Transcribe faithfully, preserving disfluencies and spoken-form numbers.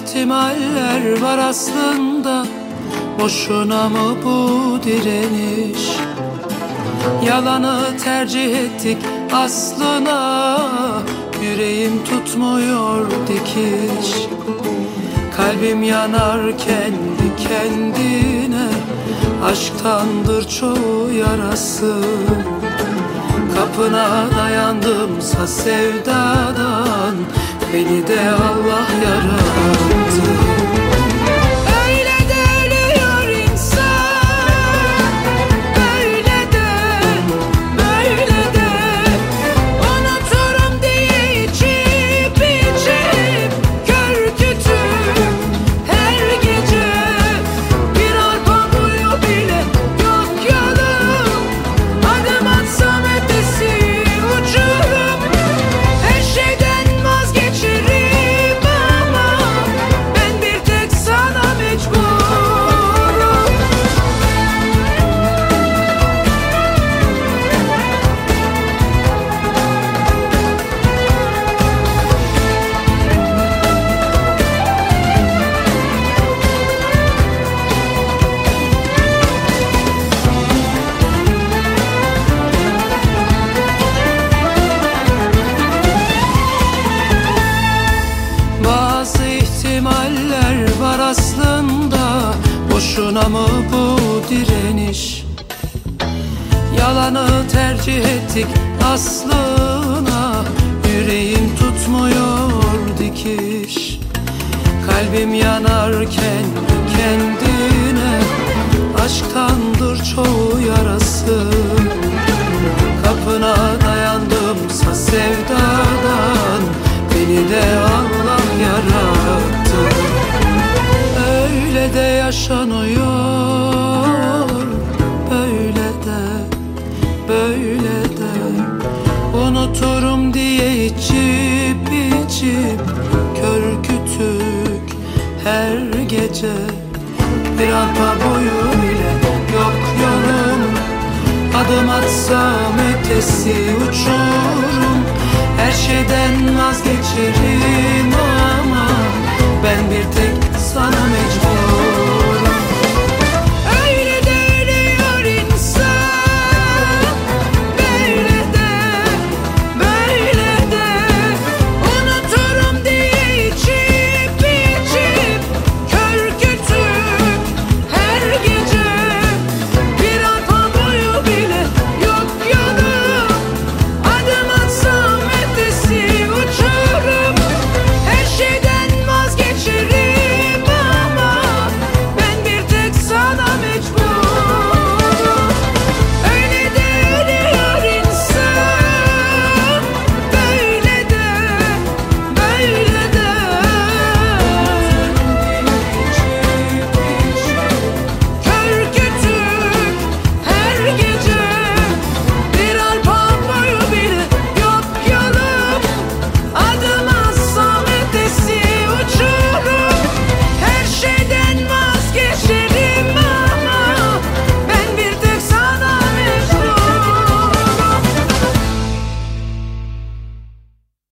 ihtimaller var aslında. Boşuna mı bu direniş? Yalanı tercih ettik aslına. Yüreğim tutmuyor dikiş. Kalbim yanar kendi kendine. Aşktandır çoğu yarası. Kapına dayandımsa sevdadan, beni de Allah yarattı. Öyle de ölüyor insan, öyle de, böyle de. Unuturum diye içip içip kör kütük her gece. Bir arpa boyu bile yok yolum. Adım atsam ötesi uçurum. Her şeyden vazgeçerim ama ben bir tek sana mecburum. Bazı ihtimaller var aslında. Boşuna mı bu direniş? Yalanı tercih ettik aslına. Yüreğim tutmuyor dikiş. Kalbim yanar kendi kendine. Aşktandır çoğu yarası. Kapına dayandımsa sevdadan, beni de Allah yarattı. Öyle de yaşanıyor, böyle de, böyle de. Unuturum diye içip içip kör kütük her gece. Bir arpa boyu bile yok yolum. Adım atsam ötesi uçurum. Her şeyden vazgeçerim ama ben bir tek